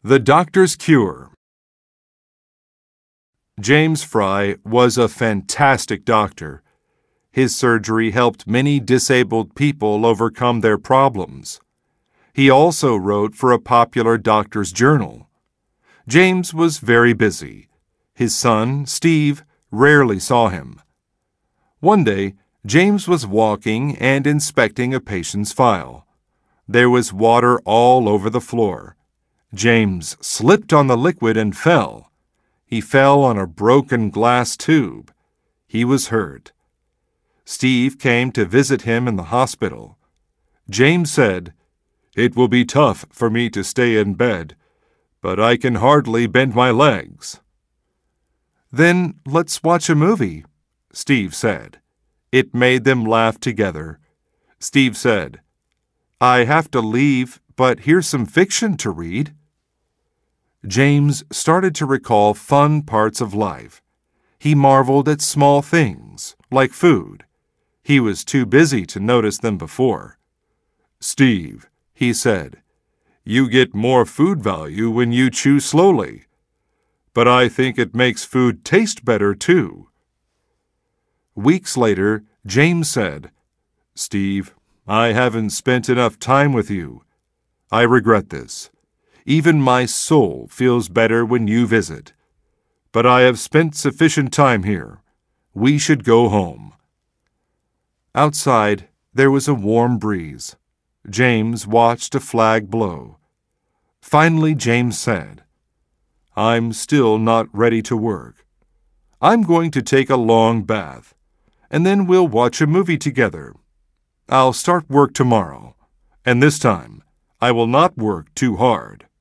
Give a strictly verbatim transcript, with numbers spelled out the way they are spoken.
The Doctor's Cure. James Fry was a fantastic doctor. His surgery helped many disabled people overcome their problems. He also wrote for a popular doctor's journal. James was very busy. His son, Steve, rarely saw him. One day, James was walking and inspecting a patient's file. There was water all over the floor. James slipped on the liquid and fell. He fell on a broken glass tube. He was hurt. Steve came to visit him in the hospital. James said, "It will be tough for me to stay in bed, but I can hardly bend my legs." "Then let's watch a movie," Steve said. It made them laugh together. Steve said, "I have to leave, but here's some fiction to read." James started to recall fun parts of life. He marveled at small things, like food. He was too busy to notice them before. "Steve," he said, "you get more food value when you chew slowly. But I think it makes food taste better, too." Weeks later, James said, "Steve, I haven't spent enough time with you. I regret this. Even my soul feels better when you visit. But I have spent sufficient time here. We should go home." Outside, there was a warm breeze. James watched a flag blow. Finally, James said, "I'm still not ready to work. I'm going to take a long bath, and then we'll watch a movie together. I'll start work tomorrow, and this time I will not work too hard."